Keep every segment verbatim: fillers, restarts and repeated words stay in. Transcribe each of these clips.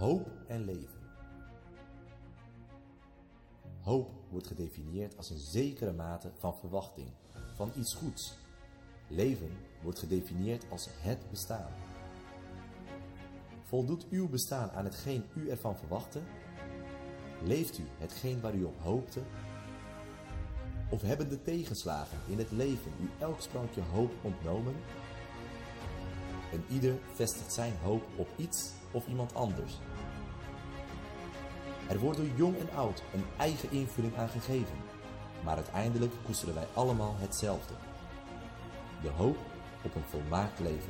Hoop en leven. Hoop wordt gedefinieerd als een zekere mate van verwachting, van iets goeds. Leven wordt gedefinieerd als het bestaan. Voldoet uw bestaan aan hetgeen u ervan verwachtte? Leeft u hetgeen waar u op hoopte? Of hebben de tegenslagen in het leven u elk sprankje hoop ontnomen? En ieder vestigt zijn hoop op iets of iemand anders. Er wordt door jong en oud een eigen invulling aan gegeven, maar uiteindelijk koesteren wij allemaal hetzelfde. De hoop op een volmaakt leven.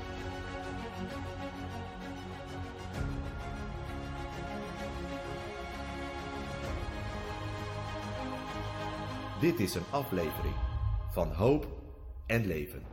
Dit is een aflevering van Hoop en Leven.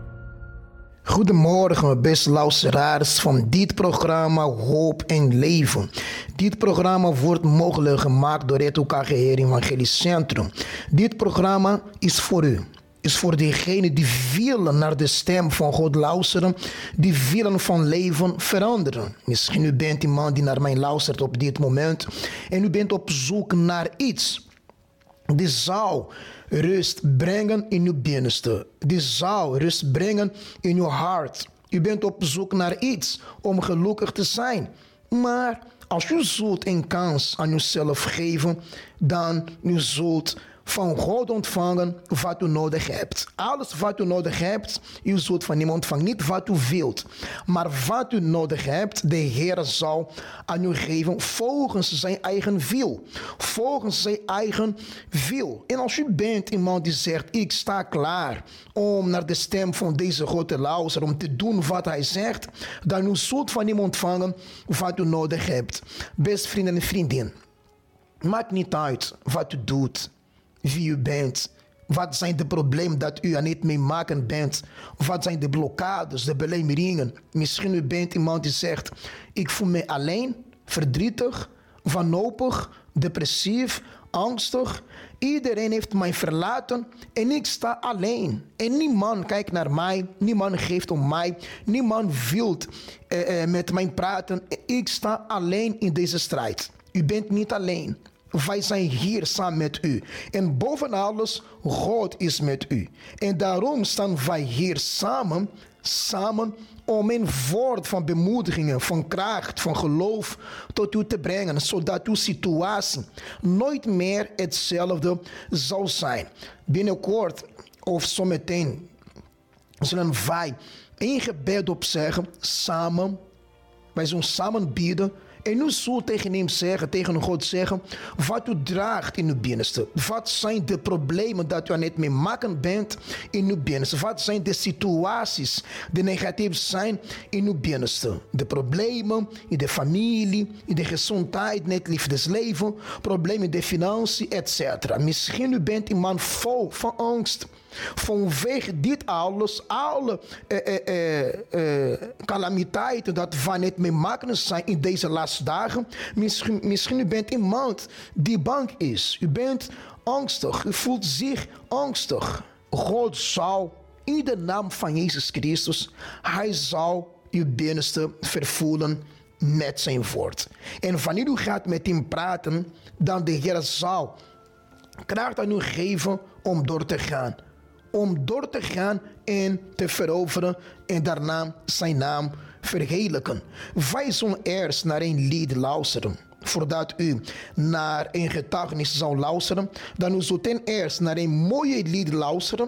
Goedemorgen, mijn beste luisteraars van dit programma Hoop en Leven. Dit programma wordt mogelijk gemaakt door het O K G Heer Evangelisch Centrum. Dit programma is voor u. Is voor degenen die willen naar de stem van God luisteren, die willen van leven veranderen. Misschien u bent iemand die naar mij luistert op dit moment en u bent op zoek naar iets. Die zou rust brengen in uw binnenste. Die zou rust brengen in uw hart. U bent op zoek naar iets om gelukkig te zijn. Maar als u zult een kans aan uzelf geven, dan u zult van God ontvangen wat u nodig hebt. Alles wat u nodig hebt, u zult van niemand ontvangen. Niet wat u wilt, maar wat u nodig hebt, de Heer zal aan u geven volgens zijn eigen wil. Volgens zijn eigen wil. En als u bent iemand die zegt, ik sta klaar om naar de stem van deze God te luisteren, om te doen wat hij zegt, dan u zult van hem ontvangen wat u nodig hebt. Beste vrienden en vriendinnen, maakt niet uit wat u doet, wie u bent. Wat zijn de problemen dat u aan het meemaken bent? Wat zijn de blokkades, de belemmeringen? Misschien u bent iemand die zegt, ik voel me alleen, verdrietig, wanhopig, depressief, angstig. Iedereen heeft mij verlaten en ik sta alleen. En niemand kijkt naar mij, niemand geeft om mij, niemand wil uh, uh, met mij praten. Ik sta alleen in deze strijd. U bent niet alleen. Wij zijn hier samen met u. En boven alles, God is met u. En daarom staan wij hier samen, samen om een woord van bemoedigingen, van kracht, van geloof tot u te brengen. Zodat uw situatie nooit meer hetzelfde zal zijn. Binnenkort of zometeen zullen wij een gebed opzeggen, samen. Wij zullen samen bidden. En u zult tegen hem zeggen, tegen God zeggen, wat u draagt in uw binnenste. Wat zijn de problemen dat u aan het meemaken bent in uw binnenste? Wat zijn de situaties die negatief zijn in uw binnenste? De problemen in de familie, in de gezondheid, in het liefdesleven, problemen in de financiën, et cetera. Misschien u bent iemand vol van angst. Vanwege dit alles, alle uh, uh, uh, uh, calamiteiten dat van het meemaken zijn in deze laatste dagen. Misschien, misschien u bent iemand die bang is. U bent angstig. U voelt zich angstig. God zal in de naam van Jezus Christus, hij zal uw binnenste vervullen met zijn woord. En wanneer u gaat met hem praten, dan de Heer zal kracht aan u geven om door te gaan. Om door te gaan en te veroveren en daarna zijn naam verheerlijken. Wij zullen eerst naar een lied luisteren. Voordat u naar een getuigenis zou luisteren, dan u zult ten eerste naar een mooie lied luisteren.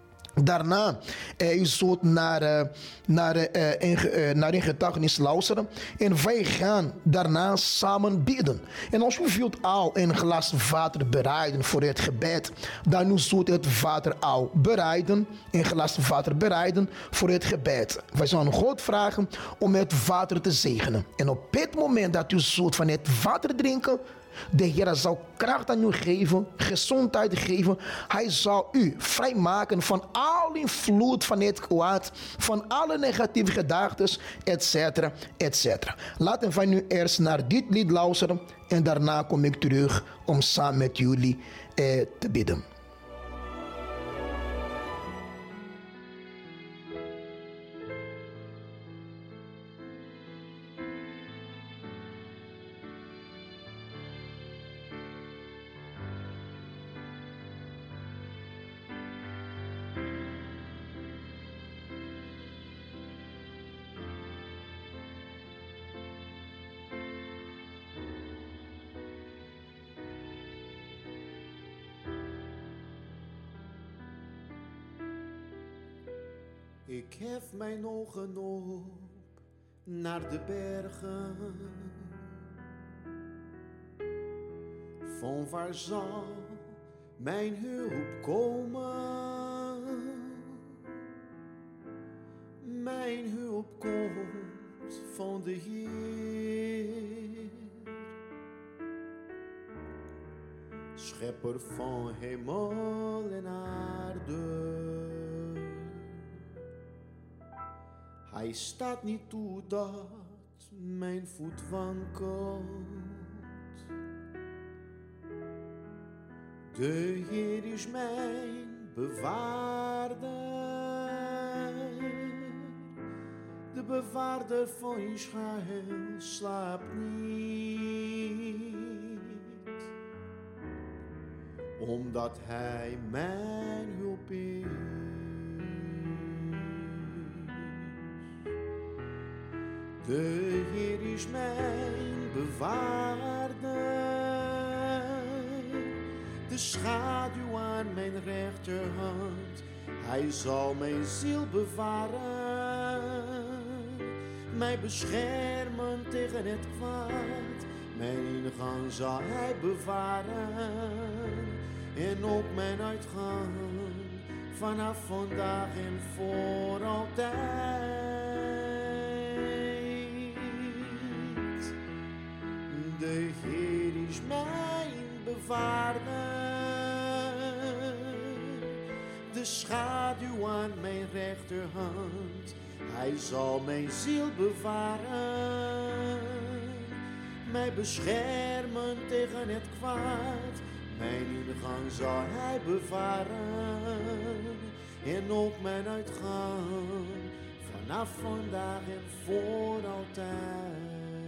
Daarna, uh, u zult naar, uh, naar, uh, een, uh, naar een getuigenis luisteren. En wij gaan daarna samen bidden. En als u wilt al een glas water bereiden voor het gebed, dan u zult het water al bereiden. Een glas water bereiden voor het gebed. Wij zullen God vragen om het water te zegenen. En op het moment dat u zult van het water drinken, de Heer zal kracht aan u geven, gezondheid geven. Hij zal u vrijmaken van al invloed van het kwaad, van alle negatieve gedachten, et cetera, et cetera. Laten wij nu eerst naar dit lied luisteren en daarna kom ik terug om samen met jullie eh, te bidden. Ik hef mijn ogen op naar de bergen. Van waar zal mijn hulp komen? Mijn hulp komt van de Heer, schepper van hemel en aarde. Hij staat niet toe dat mijn voet wankelt. De Heer is mijn bewaarder, de bewaarder van Israël slaapt niet, omdat Hij mijn hulp is. De Heer is mijn bewaarder, de schaduw aan mijn rechterhand. Hij zal mijn ziel bewaren, mij beschermen tegen het kwaad. Mijn ingang zal Hij bewaren en ook mijn uitgang, vanaf vandaag en voor altijd. De Heer is mijn bewaarder, de schaduw aan mijn rechterhand. Hij zal mijn ziel bewaren, mij beschermen tegen het kwaad. Mijn ingang zal Hij bewaren en ook mijn uitgang, vanaf vandaag en voor altijd.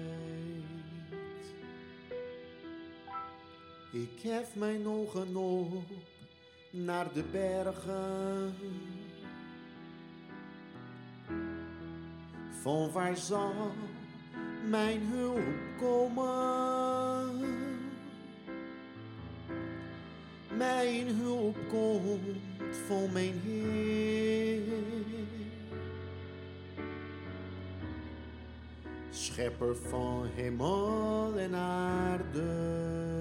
Ik hef mijn ogen op naar de bergen. Van waar zal mijn hulp komen? Mijn hulp komt van mijn Heer, schepper van hemel en aarde.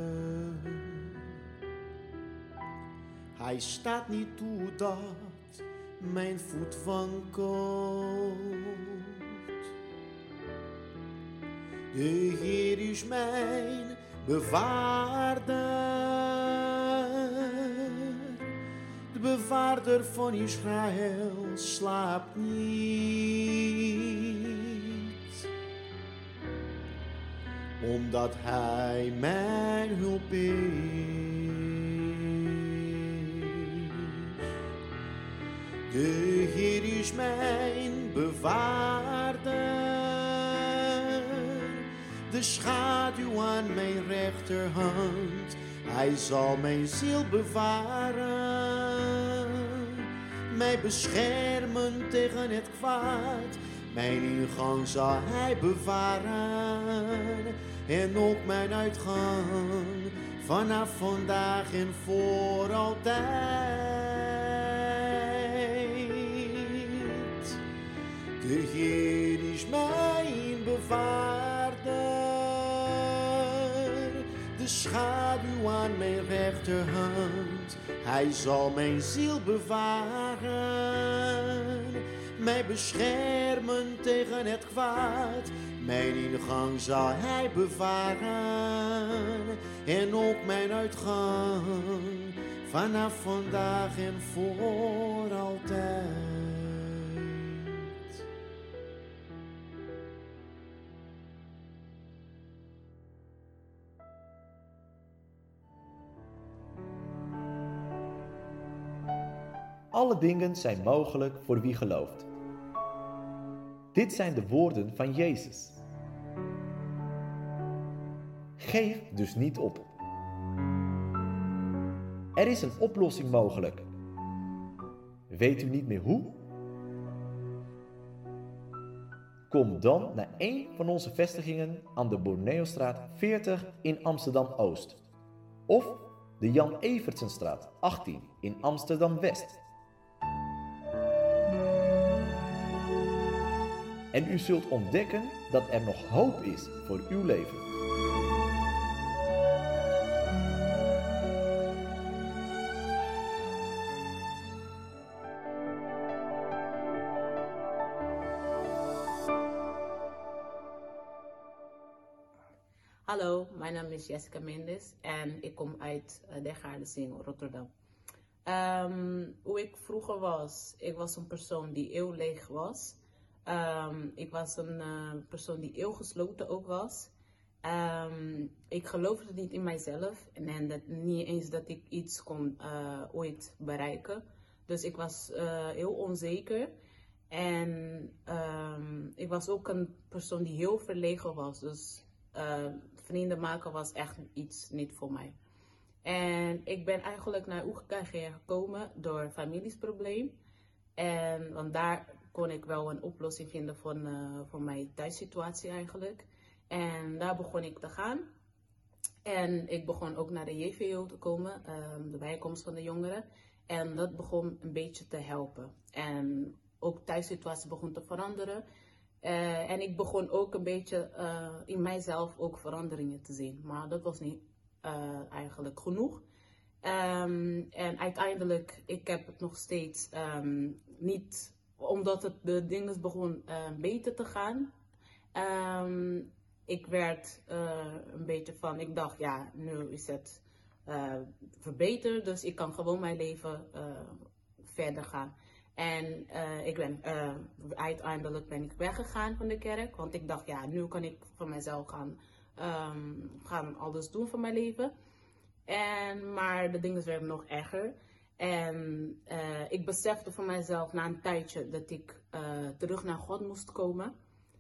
Hij staat niet toe dat mijn voet wankelt. De Heer is mijn bewaarder, de bewaarder van Israël slaapt niet, omdat Hij mijn hulp is. De Heer is mijn bewaarder, de schaduw aan mijn rechterhand. Hij zal mijn ziel bewaren, mij beschermen tegen het kwaad. Mijn ingang zal Hij bewaren en ook mijn uitgang, vanaf vandaag en voor altijd. De Heer is mijn bewaarder, de schaduw aan mijn rechterhand. Hij zal mijn ziel bewaren, mij beschermen tegen het kwaad. Mijn ingang zal Hij bewaren en ook mijn uitgang, vanaf vandaag en voor altijd. Alle dingen zijn mogelijk voor wie gelooft. Dit zijn de woorden van Jezus. Geef dus niet op. Er is een oplossing mogelijk. Weet u niet meer hoe? Kom dan naar een van onze vestigingen aan de Borneostraat veertig in Amsterdam-Oost. Of de Jan Evertsenstraat achttien in Amsterdam-West. En u zult ontdekken dat er nog hoop is voor uw leven. Hallo, mijn naam is Jessica Mendes en ik kom uit uh, Der Gaardensing, Rotterdam. Um, hoe ik vroeger was, ik was een persoon die heel leeg was. Um, ik was een uh, persoon die heel gesloten ook was. Um, ik geloofde niet in mijzelf en, en dat, niet eens dat ik iets kon uh, ooit bereiken. Dus ik was uh, heel onzeker. En um, ik was ook een persoon die heel verlegen was. Dus uh, vrienden maken was echt iets niet voor mij. En ik ben eigenlijk naar U G K G R gekomen door familiesprobleem. En want daar kon ik wel een oplossing vinden voor, uh, voor mijn thuissituatie eigenlijk. En daar begon ik te gaan. En ik begon ook naar de J V O te komen, um, de bijeenkomst van de jongeren. En dat begon een beetje te helpen. En ook thuissituatie begon te veranderen. Uh, en ik begon ook een beetje uh, in mijzelf ook veranderingen te zien. Maar dat was niet uh, eigenlijk genoeg. Um, en uiteindelijk, ik heb het nog steeds um, niet, omdat het de dingen begon uh, beter te gaan. Um, ik werd uh, een beetje van, ik dacht ja, nu is het uh, verbeterd. Dus ik kan gewoon mijn leven uh, verder gaan. En uh, ik ben, uh, uiteindelijk ben ik weggegaan van de kerk, want ik dacht, ja, nu kan ik voor mezelf gaan, um, gaan alles doen voor mijn leven. En, maar de dingen werden nog erger. En uh, ik besefte voor mezelf na een tijdje dat ik uh, terug naar God moest komen.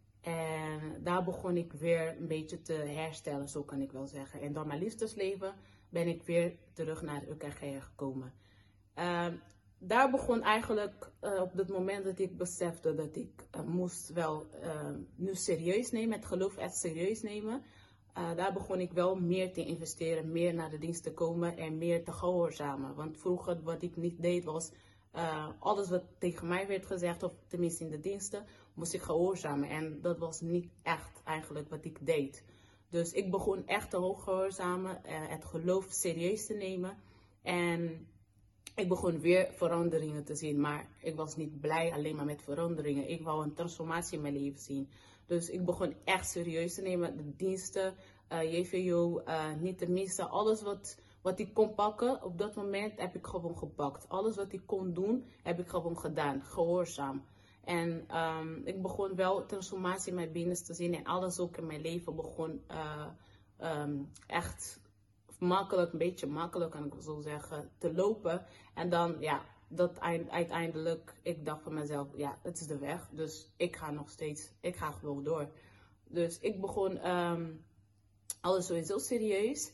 En daar begon ik weer een beetje te herstellen, zo kan ik wel zeggen. En door mijn liefdesleven ben ik weer terug naar de U K G R gekomen. Uh, Daar begon eigenlijk uh, op het moment dat ik besefte dat ik uh, moest wel uh, nu serieus nemen, het geloof echt serieus nemen. Uh, daar begon ik wel meer te investeren, meer naar de dienst te komen en meer te gehoorzamen. Want vroeger wat ik niet deed was, uh, alles wat tegen mij werd gezegd, of tenminste in de diensten, moest ik gehoorzamen. En dat was niet echt eigenlijk wat ik deed. Dus ik begon echt te gehoorzamen, uh, het geloof serieus te nemen. En ik begon weer veranderingen te zien, maar ik was niet blij alleen maar met veranderingen. Ik wou een transformatie in mijn leven zien. Dus ik begon echt serieus te nemen, de diensten, uh, J V O, uh, niet te missen. Alles wat, wat ik kon pakken, op dat moment heb ik gewoon gepakt. Alles wat ik kon doen, heb ik gewoon gedaan, gehoorzaam. En um, ik begon wel transformatie in mijn binnenste te zien en alles ook in mijn leven begon uh, um, echt makkelijk, een beetje makkelijk kan ik zo zeggen, te lopen. En dan, ja, dat uiteindelijk, ik dacht van mezelf, ja, het is de weg. Dus ik ga nog steeds, ik ga gewoon door. Dus ik begon um, alles sowieso serieus.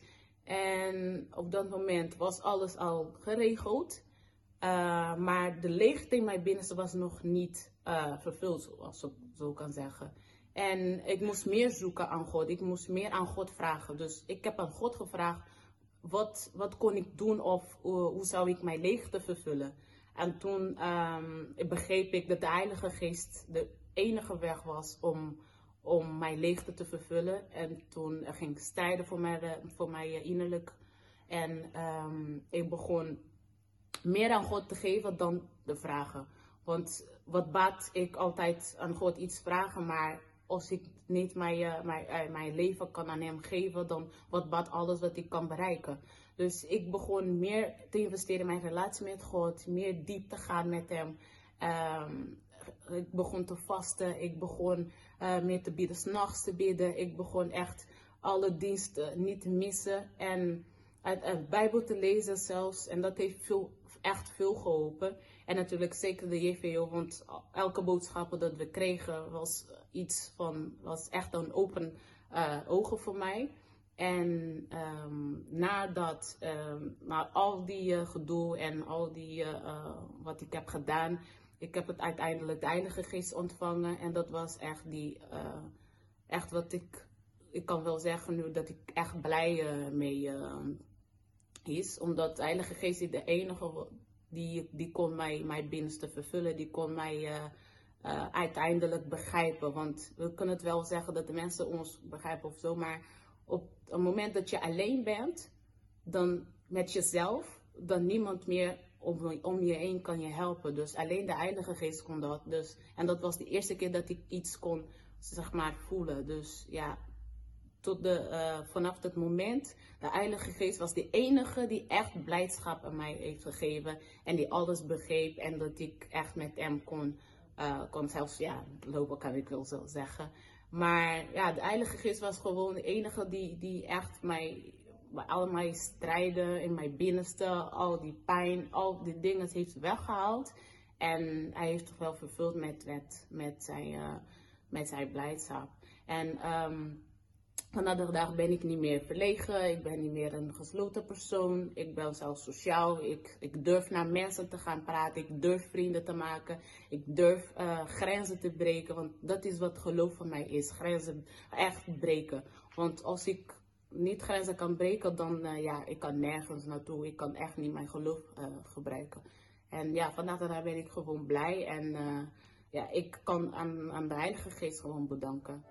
En op dat moment was alles al geregeld. Uh, maar de leegte in mijn binnenste was nog niet uh, vervuld, zoals ik zo kan zeggen. En ik moest meer zoeken aan God. Ik moest meer aan God vragen. Dus ik heb aan God gevraagd, wat, wat kon ik doen of uh, hoe zou ik mijn leegte vervullen? En toen um, begreep ik dat de Heilige Geest de enige weg was om, om mijn leegte te vervullen. En toen ging ik strijden voor mij, voor mij innerlijk. En um, ik begon meer aan God te geven dan de vragen. Want wat baat ik altijd aan God iets vragen, maar als ik niet mijn, uh, mijn, uh, mijn leven kan aan hem geven, dan wat baat alles wat ik kan bereiken. Dus ik begon meer te investeren in mijn relatie met God, meer diep te gaan met hem. Um, ik begon te vasten, ik begon uh, meer te bidden, 's nachts te bidden. Ik begon echt alle diensten niet te missen en uit de Bijbel te lezen zelfs. En dat heeft veel, echt veel geholpen. En natuurlijk zeker de J V O, want elke boodschap dat we kregen was iets van, was echt een open uh, ogen voor mij. En um, nadat, um, na al die uh, gedoe en al die uh, uh, wat ik heb gedaan, ik heb het uiteindelijk de Heilige Geest ontvangen. En dat was echt die, uh, echt wat ik, ik kan wel zeggen nu dat ik echt blij uh, mee uh, is. Omdat de Heilige Geest is de enige die, die kon mij, mijn binnenste vervullen, die kon mij uh, uh, uiteindelijk begrijpen. Want we kunnen het wel zeggen dat de mensen ons begrijpen of zo, maar op het moment dat je alleen bent, dan met jezelf, dan niemand meer om, om je heen kan je helpen. Dus alleen de Heilige Geest kon dat. Dus, en dat was de eerste keer dat ik iets kon, zeg maar, voelen. Dus ja, tot de, uh, vanaf dat moment, de Heilige Geest was de enige die echt blijdschap aan mij heeft gegeven. En die alles begreep en dat ik echt met hem kon, uh, kon zelfs, ja, lopen kan ik wel zo zeggen. Maar ja, de Heilige Geest was gewoon de enige die, die echt mij, bij al mijn strijden in mijn binnenste, al die pijn, al die dingen heeft weggehaald. En hij heeft toch wel vervuld met, met, met, zijn, uh, met zijn blijdschap. En um, vanaf de dag ben ik niet meer verlegen, ik ben niet meer een gesloten persoon. Ik ben zelfs sociaal, ik, ik durf naar mensen te gaan praten, ik durf vrienden te maken. Ik durf uh, grenzen te breken, want dat is wat geloof van mij is, grenzen echt breken. Want als ik niet grenzen kan breken, dan uh, ja, ik kan nergens naartoe. Ik kan echt niet mijn geloof uh, gebruiken. En ja, vandaag daar ben ik gewoon blij. En uh, ja, ik kan aan, aan de Heilige Geest gewoon bedanken.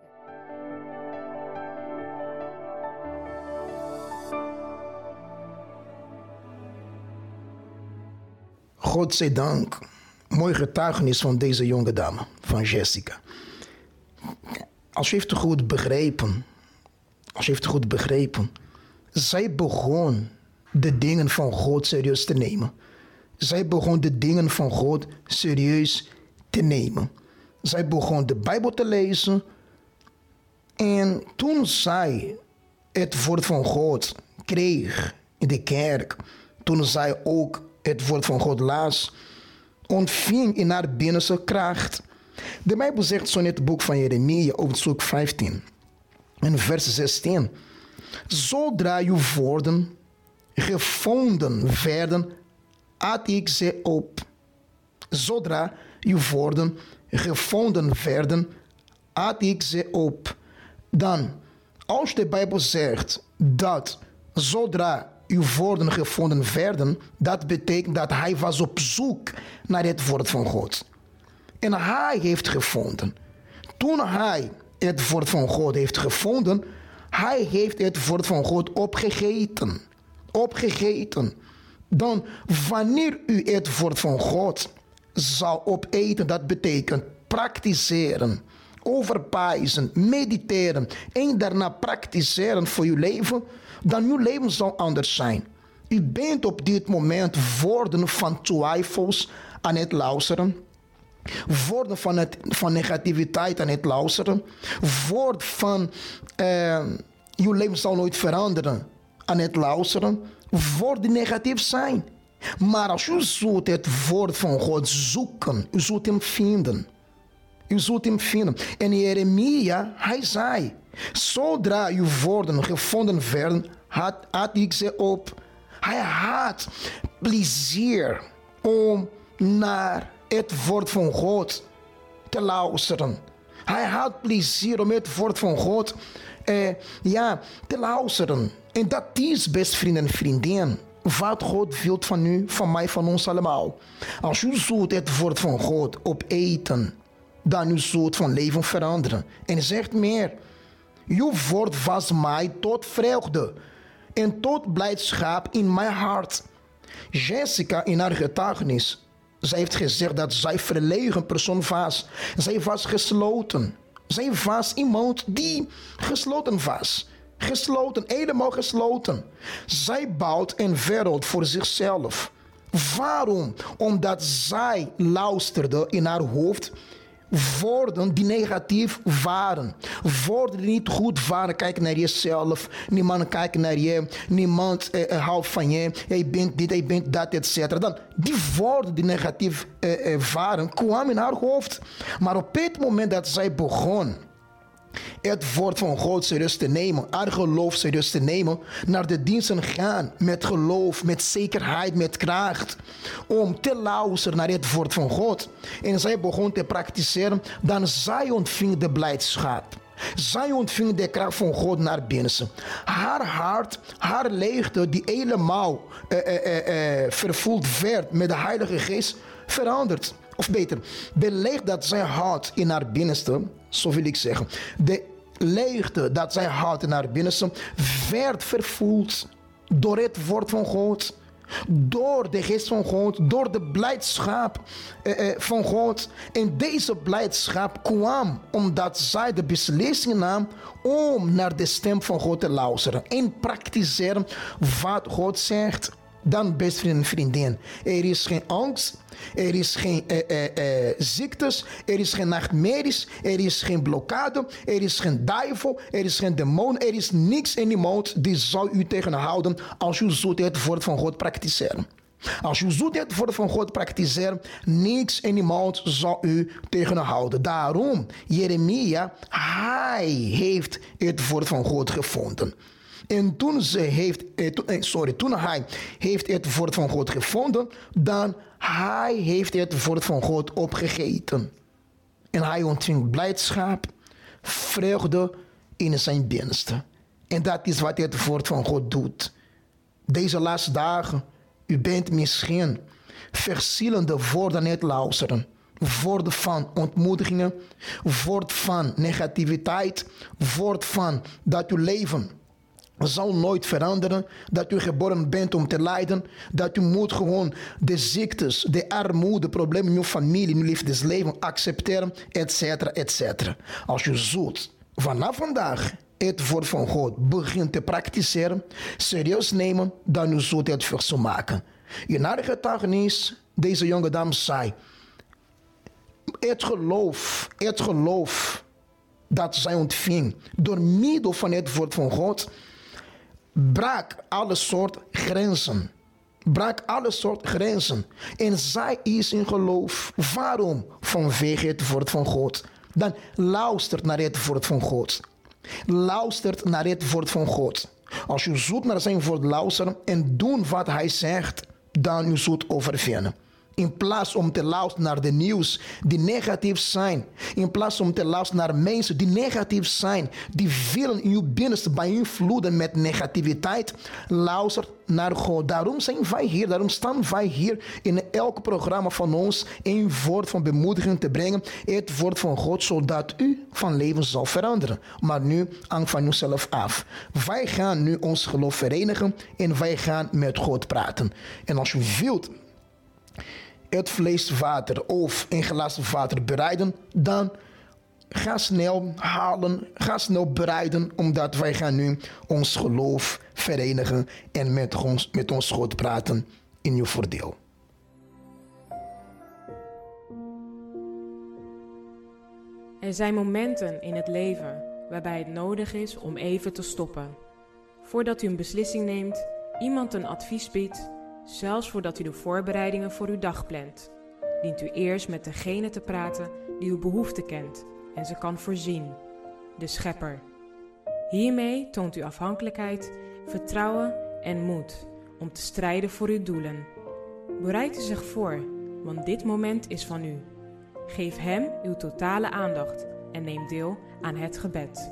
God zij dank. Mooi getuigenis van deze jonge dame, van Jessica. Als je heeft het goed begrepen... Als je heeft het goed begrepen, zij begon de dingen van God serieus te nemen. Zij begon de dingen van God serieus te nemen. Zij begon de Bijbel te lezen. En toen zij het woord van God kreeg in de kerk, toen zij ook het woord van God las, ontving in haar binnenste kracht. De Bijbel zegt zo in het boek van Jeremia, hoofdstuk vijftien. In vers zestien. Zodra uw woorden gevonden werden, at ik ze op. Zodra uw woorden gevonden werden, at ik ze op. Dan, als de Bijbel zegt dat zodra uw woorden gevonden werden, dat betekent dat hij was op zoek naar het woord van God. En hij heeft gevonden. Toen hij het woord van God heeft gevonden, hij heeft het woord van God opgegeten. Opgegeten. Dan, wanneer u het woord van God zal opeten, dat betekent praktiseren, overpijzen, mediteren en daarna praktiseren voor uw leven, dan uw leven zal anders zijn. U bent op dit moment woorden van twijfels aan het luisteren. Woorden van, het, van negativiteit aan het luisteren. Woord van uh, uw leven zal nooit veranderen aan het luisteren. Woorden die negatief zijn. Maar als u zult het woord van God zoeken, u zult hem vinden. U zult hem vinden. En Jeremia, hij zei, zodra uw woorden gevonden werden, had, had ik ze op. Hij had plezier om naar het woord van God te luisteren. Hij had plezier om het woord van God eh, ja, te luisteren. En dat is, best vrienden en vriendinnen, wat God wil van u, van mij, van ons allemaal. Als u zult het woord van God opeten, dan u zult van leven veranderen. En zegt meer, uw woord was mij tot vreugde en tot blijdschap in mijn hart. Jessica in haar getuigenis, zij heeft gezegd dat zij verlegen persoon was. Zij was gesloten. Zij was iemand die gesloten was. Gesloten, helemaal gesloten. Zij bouwt een wereld voor zichzelf. Waarom? Omdat zij luisterde in haar hoofd woorden die negatief waren. Woorden die niet goed waren. Kijk naar jezelf. Niemand kijkt naar je. Niemand uh, houdt van je. Jij bent dit, jij bent dat, et cetera. Dan die woorden die negatief uh, uh, waren, kwamen in haar hoofd. Maar op het moment dat zij begon het woord van God serieus te nemen, haar geloof serieus te nemen, naar de diensten gaan met geloof, met zekerheid, met kracht, om te luisteren naar het woord van God. En zij begon te praktiseren, dan zij ontving de blijdschap. Zij ontving de kracht van God naar binnen. Haar hart, haar leegte, die helemaal uh, uh, uh, uh, vervuld werd met de Heilige Geest, veranderd. of beter, de leegte dat zij had in haar binnenste, zo wil ik zeggen, de leegte dat zij had in haar binnenste, werd vervuld door het woord van God. Door de geest van God, door de blijdschap eh, eh, van God. En deze blijdschap kwam omdat zij de beslissing nam om naar de stem van God te luisteren. En praktiseren wat God zegt. Dan, beste vrienden en vriendin, er is geen angst, er is geen eh, eh, eh, ziektes, er is geen nachtmerries, er is geen blokkade, er is geen duivel, er is geen demon, er is niks en niemand die zal u tegenhouden als u zult het woord van God praktiseren. Als u zult het woord van God praktiseren, niks en niemand zal u tegenhouden. Daarom, Jeremia, hij heeft het woord van God gevonden. En toen, ze heeft, sorry, toen hij heeft het woord van God gevonden, dan hij heeft het woord van God opgegeten. En hij ontving blijdschap, vreugde in zijn binnenste. En dat is wat het woord van God doet. Deze laatste dagen, u bent misschien verschillende woorden aan het luisteren. Woorden van ontmoedigingen, woord van negativiteit, woord van dat uw leven zal nooit veranderen, dat u geboren bent om te lijden, dat u moet gewoon de ziektes, de armoede, problemen in uw familie, in uw liefdesleven accepteren, et cetera, et cetera. Als u zult vanaf vandaag het woord van God begint te praktiseren, serieus nemen, dan u zult het verschil maken. In haar getuigenis, deze jonge dame zei, het geloof, het geloof dat zij ontving door middel van het woord van God, brak alle soort grenzen. Brak alle soort grenzen. En zij is in geloof. Waarom? Vanwege het woord van God. Dan luistert naar het woord van God. Luistert naar het woord van God. Als u zoekt naar zijn woord luisteren en doen wat hij zegt, dan u zult overwinnen. In plaats om te luisteren naar de nieuws die negatief zijn. In plaats om te luisteren naar mensen die negatief zijn. Die willen in uw binnenste beïnvloeden met negativiteit. Luister naar God. Daarom zijn wij hier. Daarom staan wij hier in elk programma van ons een woord van bemoediging te brengen. Het woord van God, zodat u van leven zal veranderen. Maar nu hangt van uzelf af. Wij gaan nu ons geloof verenigen en wij gaan met God praten. En als u wilt het vleeswater of een glas water bereiden, dan ga snel halen, ga snel bereiden, omdat wij gaan nu ons geloof verenigen en met ons, met ons God praten in uw voordeel. Er zijn momenten in het leven waarbij het nodig is om even te stoppen. Voordat u een beslissing neemt, iemand een advies biedt, zelfs voordat u de voorbereidingen voor uw dag plant, dient u eerst met degene te praten die uw behoefte kent en ze kan voorzien, de Schepper. Hiermee toont u afhankelijkheid, vertrouwen en moed om te strijden voor uw doelen. Bereid u zich voor, want dit moment is van u. Geef Hem uw totale aandacht en neem deel aan het gebed.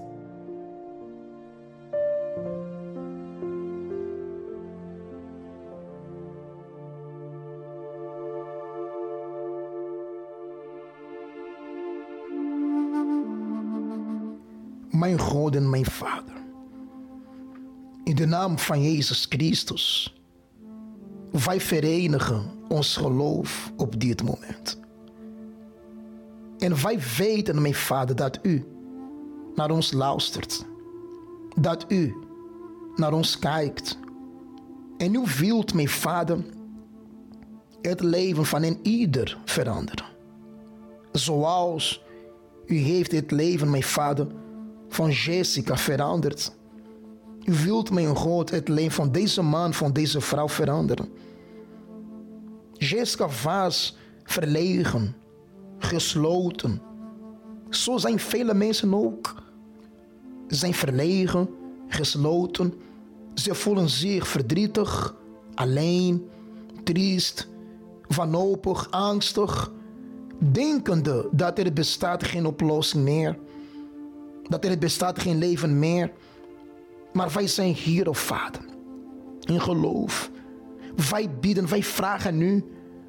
Mijn God en mijn Vader, in de naam van Jezus Christus, wij verenigen ons geloof op dit moment. En wij weten, mijn Vader, dat u naar ons luistert. Dat u naar ons kijkt. En u wilt, mijn Vader, het leven van een ieder veranderen. Zoals u heeft het leven, mijn Vader, van Jessica veranderd. U wilt, mijn God, het leven van deze man, van deze vrouw veranderen. Jessica was verlegen, gesloten. Zo zijn vele mensen ook. Ze zijn verlegen, gesloten. Ze voelen zich verdrietig, alleen, triest, wanhopig, angstig, denkende dat er bestaat geen oplossing meer. Dat er bestaat geen leven meer. Maar wij zijn hier, o Vader, in geloof. Wij bidden, wij vragen nu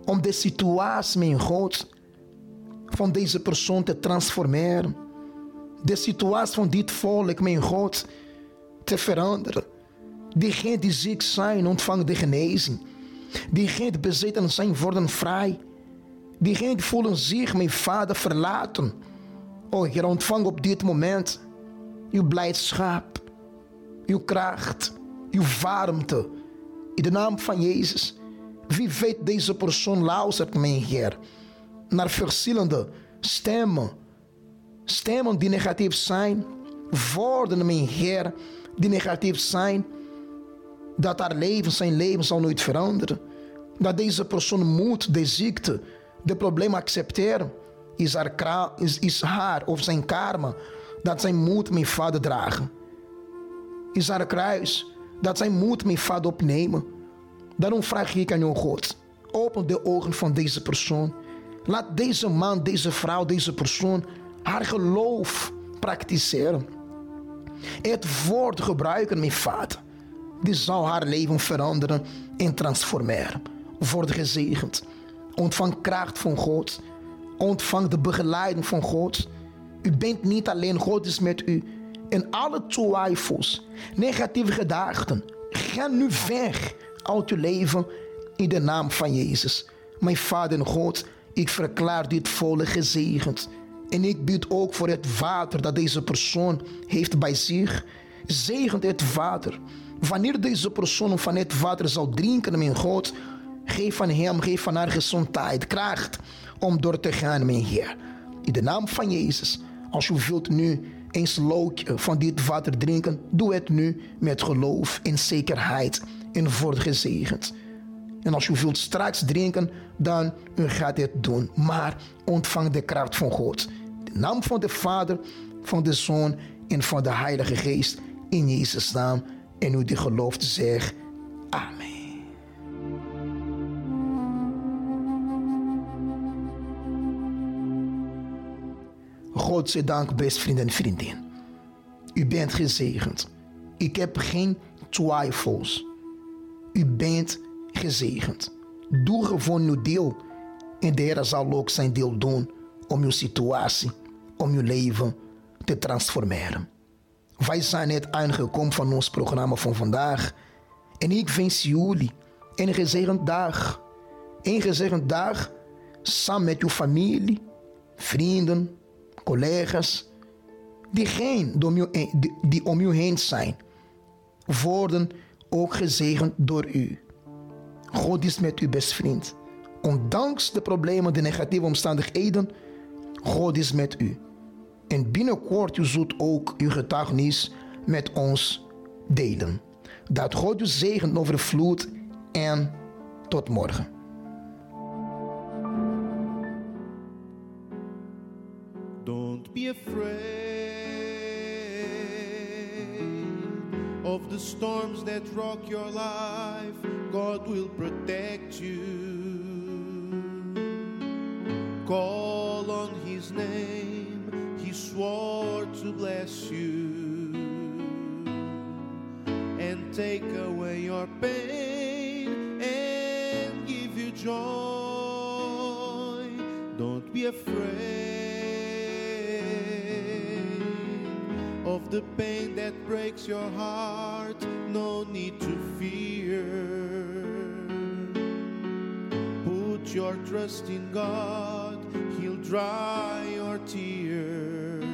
om de situatie, mijn God, van deze persoon te transformeren. De situatie van dit volk, mijn God, te veranderen. Diegenen die ziek zijn, ontvangen de genezing. Diegenen die bezeten zijn, worden vrij. Diegenen die voelen zich, mijn Vader, verlaten. O Heer, ontvang op dit moment uw blijdschap, uw kracht, uw warmte. In de naam van Jezus. Wie weet deze persoon luistert, mijn Heer, naar verschillende stemmen. Stemmen die negatief zijn. Woorden, mijn Heer, die negatief zijn. Dat haar leven, zijn leven zal nooit veranderen. Dat deze persoon moet de ziekte, de probleem accepteren. Is haar, kra- is, is haar of zijn karma. Dat zij moet mijn Vader dragen. Is haar kruis. Dat zij moet mijn Vader opnemen. Daarom vraag ik aan jou, God. Open de ogen van deze persoon. Laat deze man, deze vrouw, deze persoon haar geloof praktiseren. Het woord gebruiken, mijn Vader. Die zal haar leven veranderen en transformeren. Word gezegend. Ontvang kracht van God. Ontvang de begeleiding van God. U bent niet alleen, God is met u. En alle twijfels, negatieve gedachten, gaan nu weg uit uw leven in de naam van Jezus. Mijn Vader en God, ik verklaar dit volk gezegend. En ik bid ook voor het water dat deze persoon heeft bij zich. Zegent het water. Wanneer deze persoon van het water zal drinken, mijn God, geef van hem, geef van haar gezondheid, kracht om door te gaan, mijn Heer. In de naam van Jezus. Als u wilt nu een slootje van dit water drinken, doe het nu met geloof en zekerheid en word gezegend. En als u wilt straks drinken, dan u gaat het doen. Maar ontvang de kracht van God. De naam van de Vader, van de Zoon en van de Heilige Geest. In Jezus' naam. En u die gelooft zegt, amen. God zij dank, best vriend en vriendin. U bent gezegend. Ik heb geen twijfels. U bent gezegend. Doe gewoon uw deel. En de Heer zal ook zijn deel doen om uw situatie, om uw leven te transformeren. Wij zijn net aangekomen van ons programma van vandaag. En ik wens jullie een gezegend dag. Een gezegend dag samen met uw familie, vrienden, collega's. Diegenen die, die om u heen zijn, worden ook gezegend door u. God is met u, best vriend. Ondanks de problemen, de negatieve omstandigheden, God is met u. En binnenkort u zult ook uw getuigenis met ons delen. Dat God u zegent overvloed en tot morgen. Don't be afraid of the storms that rock your life. God will protect you. Call on His name. He swore to bless you and take away your pain and give you joy. Don't be afraid of the pain that breaks your heart. No need to fear. Put your trust in God. He'll dry your tears.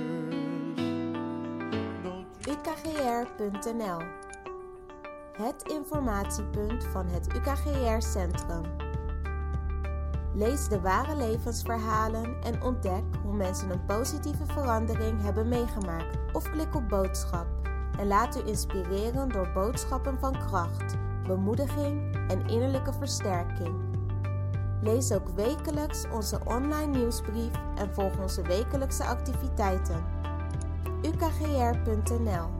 U K G R punt N L, het informatiepunt van het U K G R-centrum. Lees de ware levensverhalen en ontdek hoe mensen een positieve verandering hebben meegemaakt. Of klik op boodschap en laat u inspireren door boodschappen van kracht, bemoediging en innerlijke versterking. Lees ook wekelijks onze online nieuwsbrief en volg onze wekelijkse activiteiten. U K G R punt N L